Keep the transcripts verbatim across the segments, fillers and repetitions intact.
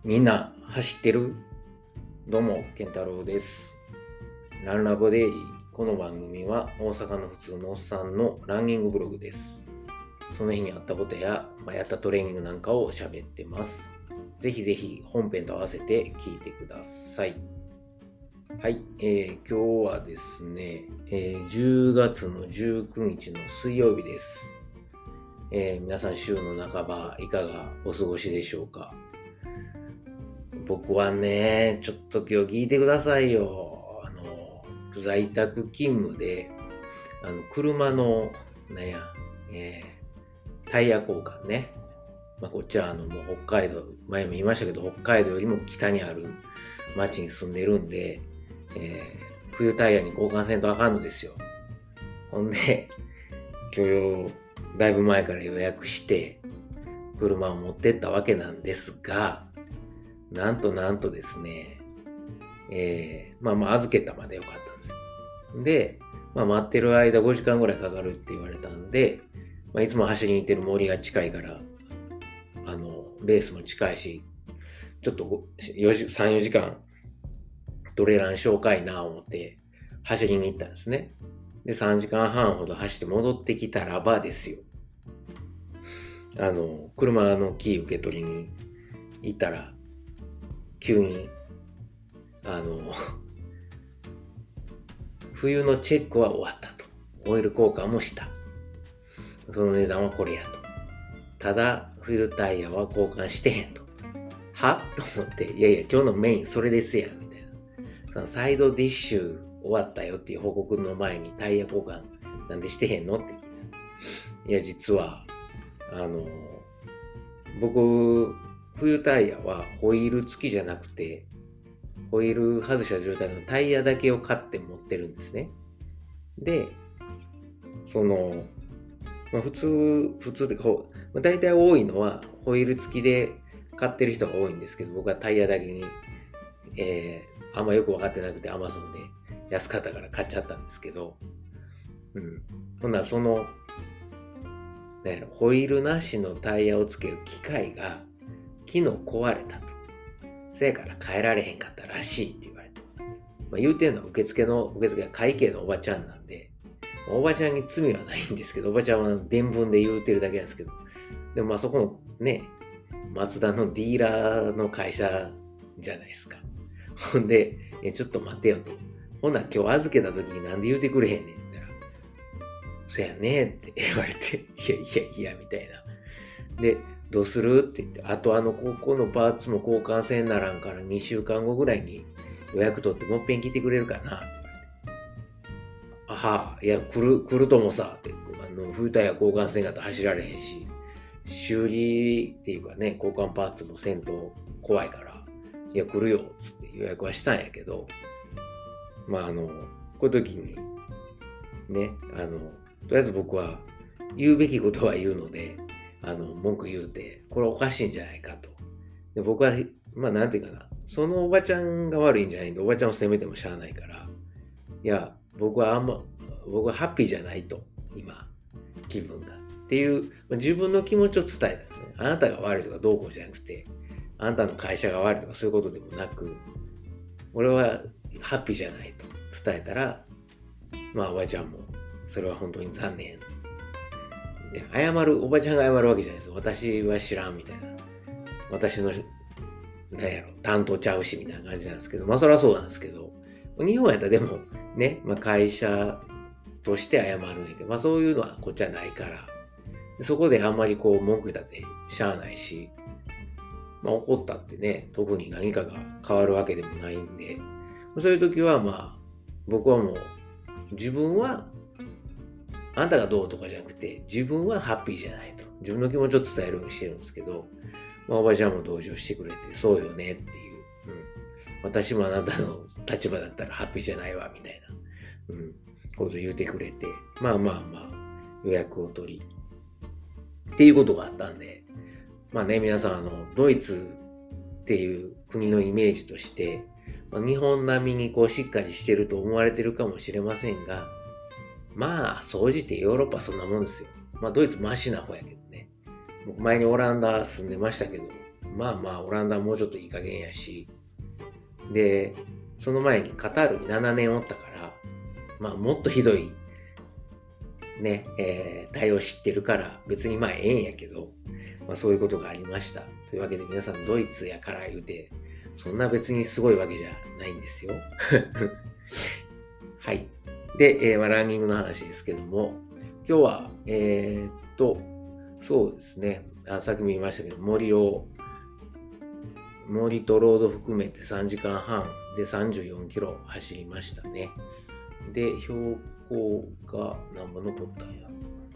みんな走ってる？どうも、健太郎です。ランラボデイリー。この番組は大阪の普通のおっさんのランニングブログです。その日にあったことや、まあ、やったトレーニングなんかを喋ってます。ぜひぜひ本編と合わせて聞いてください。はい、えー、今日はですね、えー、じゅうがつのじゅうくにちの水曜日です。えー、皆さん週の半ばいかがお過ごしでしょうか？僕はね、ちょっと今日聞いてくださいよ。あの、在宅勤務で、あの、車の、なんや、えー、タイヤ交換ね。まあ、こっちはあの、もう北海道、前も言いましたけど、北海道よりも北にある町に住んでるんで、えー、冬タイヤに交換せんとあかんのですよ。ほんで、今日、だいぶ前から予約して、車を持ってったわけなんですが、なんとなんとですね、えー、まあまあ預けたまでよかったんですよ。で、まあ待ってる間ごじかんぐらいかかるって言われたんで、まあ、いつも走りに行ってる森が近いから、あの、レースも近いし、ちょっとさん、よじかんトレランしようかいな思って走りに行ったんですね。で、さんじかんはんほど走って戻ってきたらばですよ。あの、車のキー受け取りに行ったら、急に、あの、冬のチェックは終わったと。オイル交換もした。その値段はこれやと。ただ、冬タイヤは交換してへんと。はと思って、いやいや、今日のメインそれですやん、みたいな。そのサイドディッシュ終わったよっていう報告の前にタイヤ交換なんでしてへんのって聞いた。いや、実は、あの、僕、冬タイヤはホイール付きじゃなくて、ホイール外した状態のタイヤだけを買って持ってるんですね。で、その、まあ、普通、普通ってこう、まあ、大体多いのはホイール付きで買ってる人が多いんですけど、僕はタイヤだけに、えー、あんまよく分かってなくて Amazon で安かったから買っちゃったんですけど、うん。ほんならその、ね、ホイールなしのタイヤをつける機械が昨日壊れたと。せやから変えられへんかったらしいって言われて。まあ、言うてんのは受付の、受付が会計のおばちゃんなんで、おばちゃんに罪はないんですけど、おばちゃんは伝聞で言うてるだけなんですけど、でもまあそこのね、マツダのディーラーの会社じゃないですか。ほんで、えちょっと待てよと。ほんなら今日預けた時になんで言うてくれへんねんって言ったら、そやねって言われて、いやいやいや、みたいな。で、どうするって言って、あとあの、ここのパーツも交換せんならんからにしゅうかんごぐらいに予約取ってもっぺん来てくれるかなって言われて。あは、いや、来る、来るともさ、って、あの、冬タイヤ交換せんかったら走られへんし、修理っていうかね、交換パーツもせんと怖いから、いや、来るよ、つって予約はしたんやけど、まあ、あの、こういう時に、ね、あの、とりあえず僕は言うべきことは言うので、あの、文句言うて、これおかしいんじゃないかと。で僕は、まあ、なんていうかな、そのおばちゃんが悪いんじゃないんで、おばちゃんを責めてもしゃあないから、いや、僕はあんま、僕はハッピーじゃないと、今、気分が。っていう、自分の気持ちを伝えたんですね。あなたが悪いとかどうこうじゃなくて、あなたの会社が悪いとかそういうことでもなく、俺はハッピーじゃないと伝えたら、まあおばちゃんも、それは本当に残念。で、謝る、おばちゃんが謝るわけじゃないです。私は知らんみたいな。私の、なんやろ、担当ちゃうしみたいな感じなんですけど、まあそれはそうなんですけど、日本やったらでもね、まあ、会社として謝るんやけど、まあそういうのはこっちはないから、そこであんまりこう文句だってしゃあないし、まあ怒ったってね、特に何かが変わるわけでもないんで、そういう時はまあ、僕はもう自分は、あんたがどうとかじゃなくて、自分はハッピーじゃないと。自分の気持ちを伝えるようにしてるんですけど、まあ、おばちゃんも同情してくれて、そうよねっていう。うん、私もあなたの立場だったらハッピーじゃないわ、みたいな、うん、こと言うてくれて、まあまあまあ、予約を取り、っていうことがあったんで、まあね、皆さん、あの、ドイツっていう国のイメージとして、まあ、日本並みにこうしっかりしてると思われてるかもしれませんが、まあ、総じてヨーロッパそんなもんですよ。まあ、ドイツマシな方やけどね。僕前にオランダ住んでましたけど、 まあまあオランダもうちょっといい加減やし、でその前にカタールにななねんおったから、まあもっとひどいね、えー、対応知ってるから別にまあええんやけど、まあそういうことがありました。というわけで皆さんドイツやから言うて、そんな別にすごいわけじゃないんですよ。はい。で、えーまあ、ランニングの話ですけども、今日は、えー、っと、そうですね、あさっきも言いましたけど、森を、森とロード含めてさんじかんはんでさんじゅうよんキロ走りましたね。で、標高が何ぼ残ったんや。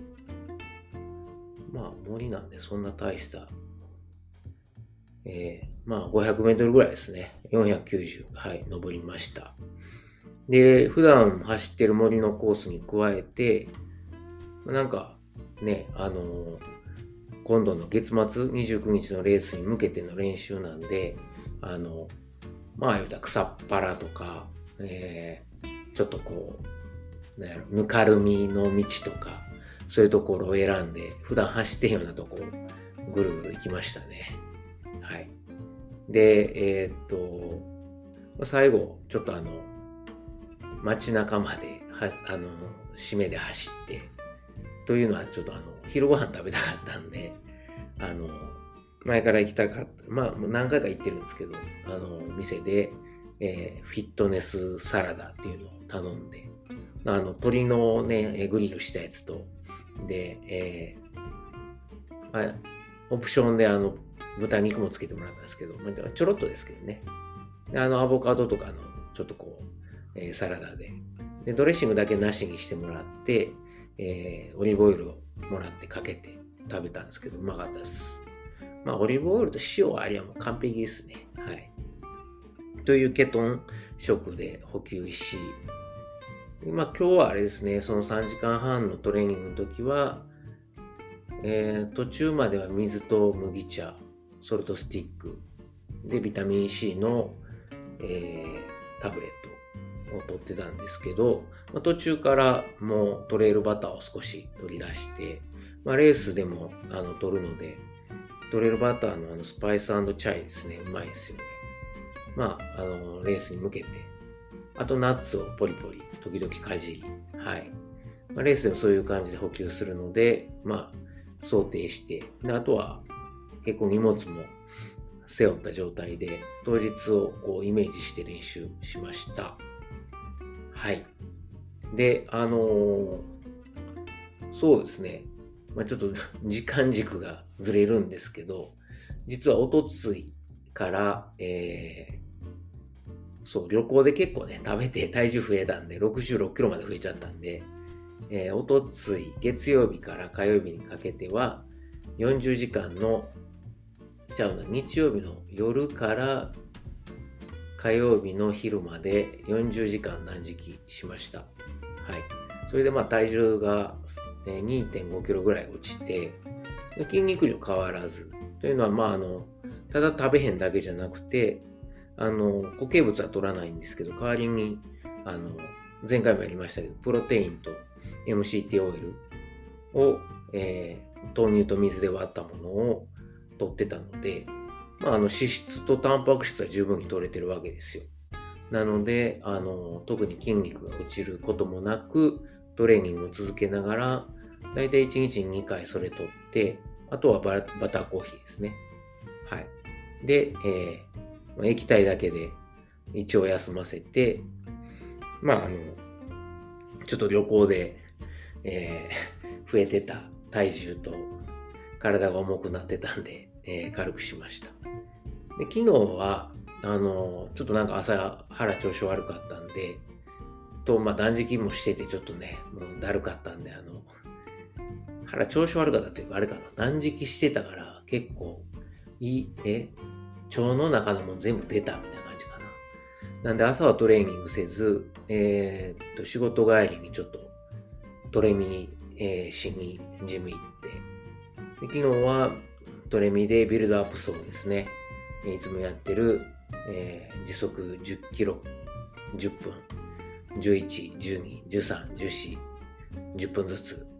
まあ森なんでそんな大した、えー、まあごひゃくメートルぐらいですね。よんひゃくきゅうじゅう、はい、登りました。で、普段走ってる森のコースに加えて、なんかね、あのー、今度の月末にじゅうくにちのレースに向けての練習なんで、あの、まあ言うたら草っぱらとか、えー、ちょっとこう、なんやろ、ぬかるみの道とか、そういうところを選んで、普段走ってへんようなとこをぐるぐる行きましたね。はい。で、えー、っと、最後、ちょっとあの、街中までは、あの、締めで走って、というのはちょっとあの、昼ご飯食べたかったんで、あの、前から行きたかった、まあ何回か行ってるんですけど、あの、店で、えー、フィットネスサラダっていうのを頼んで、あの、鶏のね、グリルしたやつと、で、えー、あオプションであの、豚肉もつけてもらったんですけど、まあ、ちょろっとですけどね。であの、アボカドとかの、ちょっとこう、えー、サラダで、で、ドレッシングだけなしにしてもらって、えー、オリーブオイルをもらってかけて食べたんですけど、うまかったです。まあ、オリーブオイルと塩ありゃもう完璧ですね。はい。というケトン食で補給し、まあ今日はあれですね、そのさんじかんはんのトレーニングの時は、えー、途中までは水と麦茶、ソルトスティック、で、ビタミン C の、えー、タブレットを取ってたんですけど、まあ、途中からもうトレイルバターを少し取り出して、まあ、レースでもあの取るので、トレイルバターのあのスパイス&チャイですね、うまいですよね。まあ、あの、レースに向けて、あとナッツをポリポリ、時々かじり、はい。まあ、レースでもそういう感じで補給するので、まあ、想定して、であとは結構荷物も背負った状態で、当日をこうイメージして練習しました。はい。で、あのー、そうですね。まあ、ちょっと時間軸がずれるんですけど、実はおとついから、えー、そう、旅行で結構ね、食べて体重増えたんで、ろくじゅうろっキロまで増えちゃったんで、えー、おとつい、月曜日から火曜日にかけては、よんじゅうじかんの、ちゃうな、日曜日の夜から火曜日の昼までよんじゅうじかん断食しました。はい。それでまあ体重が にてんごキロぐらい落ちて、筋肉量変わらず。というのはまああの、ただ食べへんだけじゃなくて、あの、固形物は取らないんですけど、代わりに、あの、前回もやりましたけど、プロテインと エムシーティー オイルを、えー、豆乳と水で割ったものを取ってたので、まあ、あの脂質とタンパク質は十分に取れてるわけですよ。なので、あの、特に筋肉が落ちることもなく、トレーニングを続けながら、だいたいいちにちににかいそれ取って、あとはババターコーヒーですね。はい。で、えー、液体だけで胃腸を休ませて、まあ、あの、ちょっと旅行で、えー、増えてた体重と体が重くなってたんで、えー、軽くしました。で昨日は、あの、ちょっとなんか朝腹調子悪かったんで、と、まあ断食もしててちょっとね、もうだるかったんで、あの、腹調子悪かったっていうか、あれかな、断食してたから結構、いい、え、腸の中のもん全部出たみたいな感じかな。なんで朝はトレーニングせず、えー、っと、仕事帰りにちょっとトレミ、えー、しにジム行って、で昨日はトレミでビルドアップ走ですね。いつもやってる、えー、時速じゅっキロ、じゅっぷん、じゅういち、じゅうに、じゅうさん、じゅうよん、じゅっぷんずつ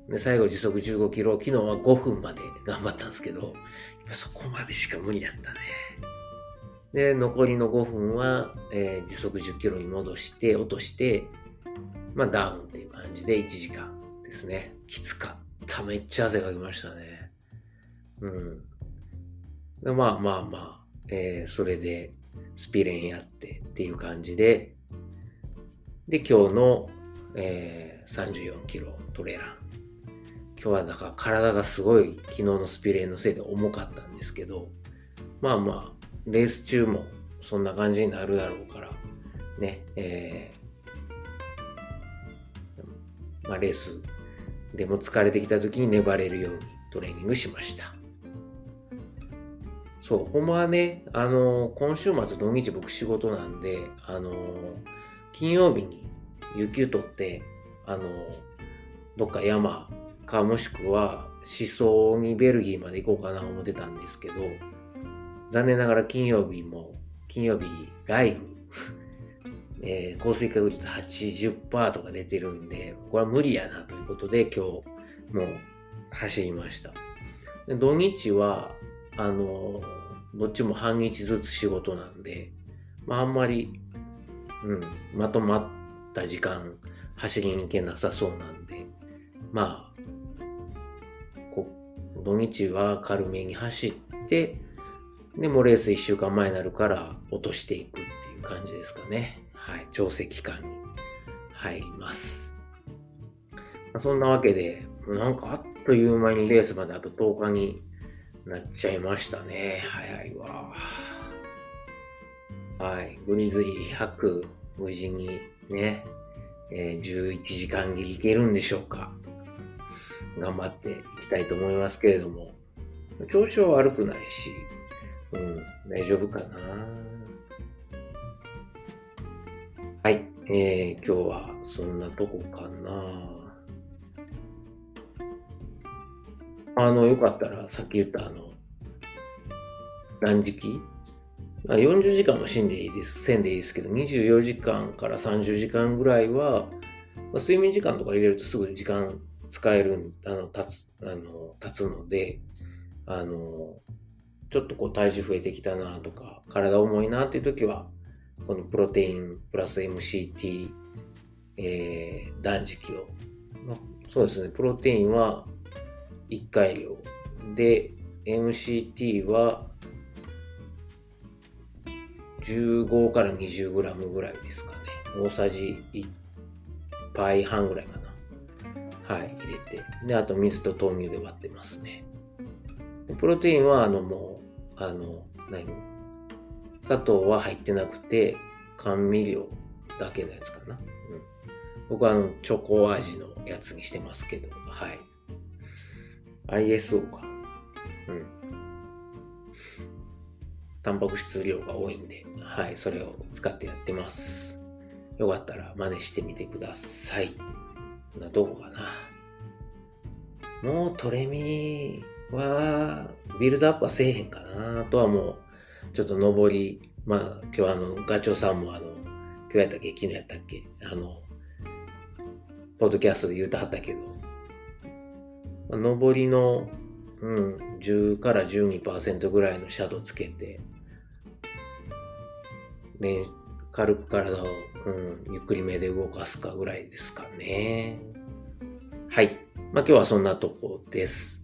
で、最後時速じゅうごキロ、昨日はごふんまで頑張ったんですけど、そこまでしか無理だったね。で、残りのごふんは、えー、時速じゅっキロに戻して、落として、まあダウンっていう感じでいちじかんですね。きつかった。めっちゃ汗かきましたね。うん。でまあまあまあ、えー、それでスピレンやってっていう感じで、で、今日の、えー、さんじゅうよんキロトレラン。今日はだから体がすごい昨日のスピレンのせいで重かったんですけど、まあまあ、レース中もそんな感じになるだろうから、ね、えー、まあレースでも疲れてきた時に粘れるようにトレーニングしました。そう、ほんまはね、あの、今週末土日僕仕事なんで、あの、金曜日に有給取って、あの、どっか山かもしくは思想にベルギーまで行こうかな思ってたんですけど、残念ながら金曜日も、金曜日ライブ、えー、降水確率 はちじゅっパーセント とか出てるんで、これは無理やなということで今日もう走りました。で土日は、あの、どっちも半日ずつ仕事なんで、まああんまり、うん、まとまった時間走りに行けなさそうなんで、まあ、こ土日は軽めに走って、でもレースいっしゅうかんまえになるから落としていくっていう感じですかね。はい、調整期間に入ります。まあ、そんなわけで、なんかあっという間にレースまであととおかになっちゃいましたね。早いわ。はい、グリズリーひゃく無事にね、えー、じゅういちじかん切りいけるんでしょうか。頑張っていきたいと思いますけれども、調子は悪くないし、うん、大丈夫かな。はい、えー、今日はそんなとこかな。あの、よかったらさっき言ったあの、断食よんじゅうじかんも死んでいいです、せんでいいですけど、にじゅうよじかんからさんじゅうじかんぐらいは、まあ、睡眠時間とか入れるとすぐ時間使える、あの、経つ、あの、経つので、あの、ちょっとこう体重増えてきたなとか、体重いなっていう時は、このプロテインプラス エムシーティー、えー、断食を、まあ、そうですね、プロテインはいっかい量で、エムシーティー はじゅうごからにじゅうグラムぐらいですかね。大さじいっぱいはんぐらいかな。はい、入れて。で、あと水と豆乳で割ってますね。でプロテインは、あの、もう、あの、何砂糖は入ってなくて、甘味料だけのやつかな。うん、僕はあの、チョコ味のやつにしてますけど、はい。アイエスオー か。うん。タンパク質量が多いんで、はい、それを使ってやってます。よかったら真似してみてください。などこかな。もうトレミはビルドアップはせえへんかな。あとはもうちょっと上り、まあ今日あのガチョウさんもあの今日やったっけ昨日やったっけあのポッドキャストで言うたはったけど、まあ、上りのうんじゅうから じゅうにパーセント ぐらいのシャドウつけて、ね、軽く体を、うん、ゆっくりめで動かすかぐらいですかね。はい。まあ今日はそんなとこです。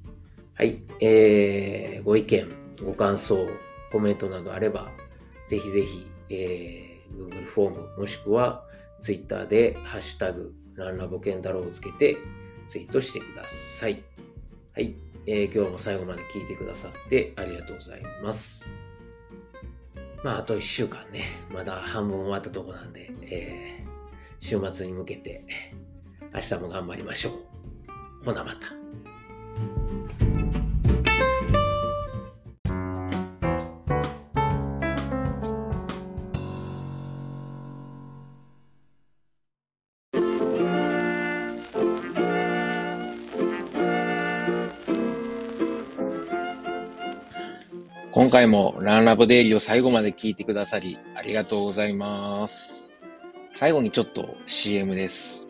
はい。えー、ご意見、ご感想、コメントなどあれば、ぜひぜひ、えー、Google フォームもしくは Twitter でハッシュタグ、ランラボケンタロウをつけてツイートしてください。はい。えー、今日も最後まで聞いてくださってありがとうございます。まあ、あといっしゅうかんね、まだ半分終わったとこなんで、えー、週末に向けて、明日も頑張りましょう。ほなまた。今回もランラボデイリーを最後まで聞いてくださりありがとうございます。最後にちょっと シーエム です。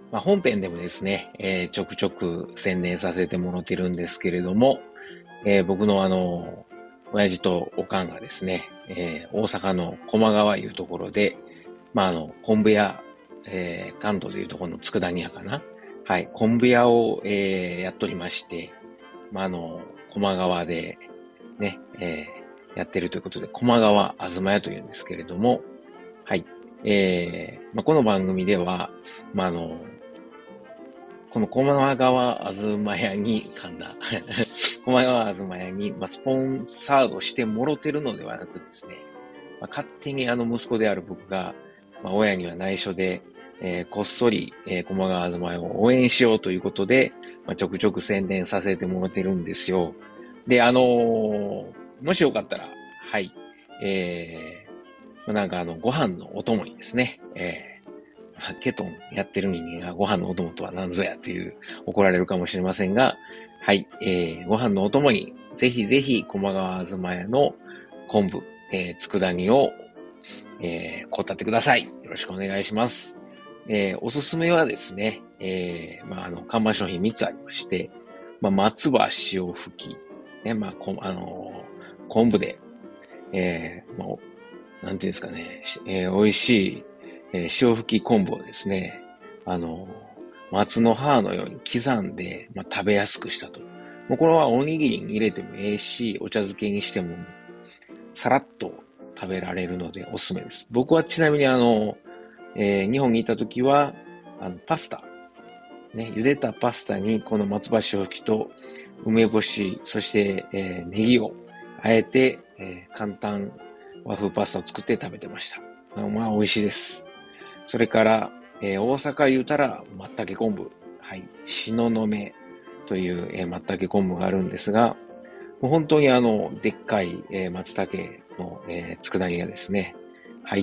まあ、本編でもですね、えーちょくちょく宣伝させてもらってるんですけれども、えー僕のあの、親父とおかんがですね、えー大阪の駒川いうところで、まあ、あの、昆布屋、えー関東でいうところの佃煮屋かな。はい、昆布屋を、えーやっておりまして、まあ、あの、駒川でね、えーやってるということで、駒川あずま屋というんですけれども、はい。えーまあ、この番組では、まあ、あの、この駒川あずま屋に、噛んだ。駒川あずま屋に、まあ、スポンサードしてもろてるのではなくですね、まあ、勝手にあの息子である僕が、まあ、親には内緒で、えーこっそり、えー、駒川あずま屋を応援しようということで、まあ、ちょくちょく宣伝させてもらってるんですよ。で、あのーもしよかったら、はい、えー、まあなんかあの、ご飯のお供にですね、えーまあケトンやってる人間がご飯のお供とは何ぞやという怒られるかもしれませんが、はい、えー、ご飯のお供にぜひぜひ駒川あずま屋の昆布、えー、佃煮を、えー、こったってください。よろしくお願いします。えー、おすすめはですね、えー、まあ、あの、看板商品みっつありまして、まあ、松葉塩吹き、ね、まあ、こあのー昆布で、えー、まあ、なんていうんですかね、しえー、美味しい、えー塩吹き昆布をですね、あの、松の葉のように刻んで、まあ、食べやすくしたと。もうこれはおにぎりに入れてもええし、お茶漬けにしても、さらっと食べられるのでおすすめです。僕はちなみにあの、えー日本に行った時は、あの、パスタ、ね、茹でたパスタにこの松葉塩吹きと梅干し、そして、えーネギをあえて、えー簡単和風パスタを作って食べてました。まあ、美味しいです。それから、えー大阪言うたら、松茸昆布。はい。東雲という、えー松茸昆布があるんですが、もう本当にあの、でっかい、えー松茸の、えー佃煮がですね、入った、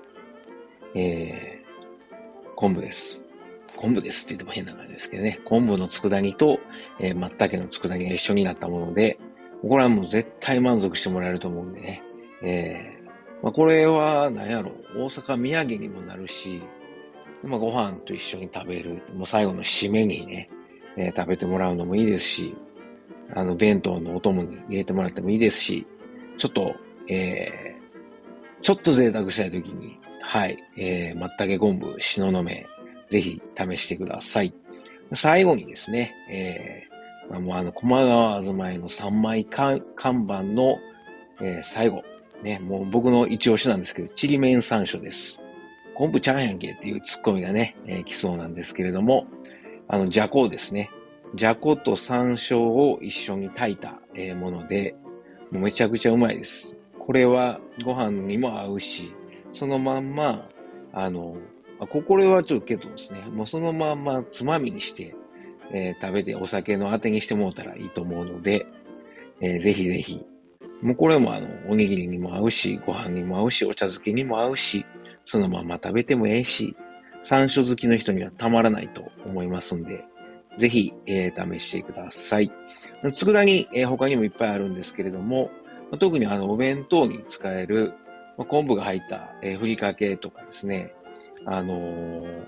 えー昆布です。昆布ですって言っても変な感じですけどね。昆布の佃煮と、えー、松茸の佃煮が一緒になったもので、これはもう絶対満足してもらえると思うんでね。えーまあ、これは何やろ、大阪土産にもなるし、まあ、ご飯と一緒に食べる。もう最後の締めにね、えー食べてもらうのもいいですし、あの、弁当のお供に入れてもらってもいいですし、ちょっと、えー、ちょっと贅沢したいときに、はい、えー、松茸昆布、東雲、ぜひ試してください。最後にですね、えー、まあ、もうあの、駒川あずまいのさんまい看板の、えー最後、ね、もう僕の一押しなんですけど、ちりめん山椒です。昆布ちゃんやんけっていうツッコミがね、えー来そうなんですけれども、あの、じゃこですね。じゃこと山椒を一緒に炊いた、えーもので、もうめちゃくちゃうまいです。これはご飯にも合うし、そのまんま、あの、あここれはちょっとケトンですね。もうそのまんまつまみにして、えー食べてお酒のあてにしてもらったらいいと思うので、えーぜひぜひ。もうこれもあの、おにぎりにも合うし、ご飯にも合うし、お茶漬けにも合うし、そのまま食べてもええし、山椒好きの人にはたまらないと思いますんで、ぜひ、えー試してください。佃煮、えー他にもいっぱいあるんですけれども、まあ特にあの、お弁当に使える、まあ昆布が入った、えーふりかけとかですね、あのー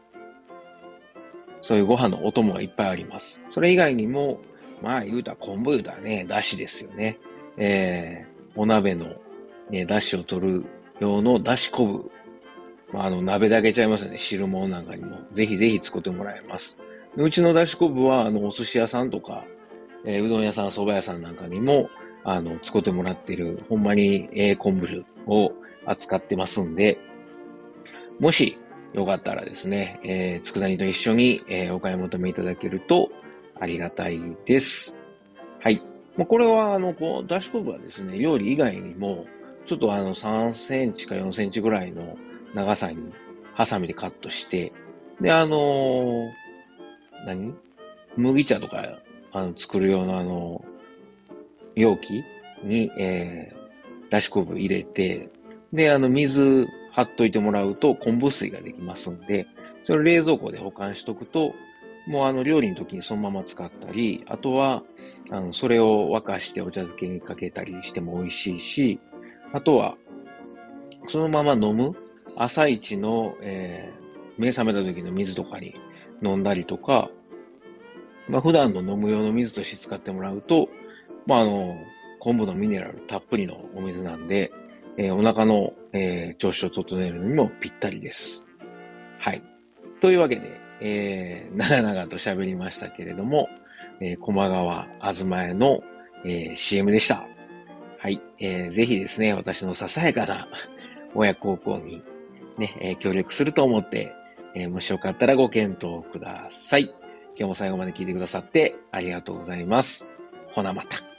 そういうご飯のお供がいっぱいあります。それ以外にも、まあ言うたら昆布言うたらね、だしですよね。えー、お鍋の、ね、だしを取る用のだし昆布。まあ、あの、鍋だけちゃいますよね。汁物なんかにも。ぜひぜひ作ってもらえます。うちのだし昆布は、あの、お寿司屋さんとか、えーうどん屋さん、蕎麦屋さんなんかにも、あの、使ってもらってる、ほんまに、ええ昆布を扱ってますんで、もしよかったらですね、えー、佃煮と一緒に、えーお買い求めいただけるとありがたいです。はい。まあ、これは、あの、こう、だし昆布はですね、料理以外にも、ちょっとあの、さんセンチかよんセンチぐらいの長さに、ハサミでカットして、で、あのー何麦茶とか、あの、作る用のあの、容器に、えー、だし昆布入れて、で、あの、水張っといてもらうと昆布水ができますんで、それを冷蔵庫で保管しとくと、もうあの、料理の時にそのまま使ったり、あとは、あの、それを沸かしてお茶漬けにかけたりしても美味しいし、あとは、そのまま飲む朝一の、えー目覚めた時の水とかに飲んだりとか、まあ普段の飲む用の水として使ってもらうと、まああの、昆布のミネラルたっぷりのお水なんで、えーお腹の、えー調子を整えるのにもぴったりです。はい。というわけで、えー、長々と喋りましたけれども、えー、駒川あずまえの、えー シーエム でした。はい。えー、ぜひですね、私のささやかな親孝行にね、えー協力すると思って、えーもしよかったらご検討ください。今日も最後まで聞いてくださってありがとうございます。ほなまた。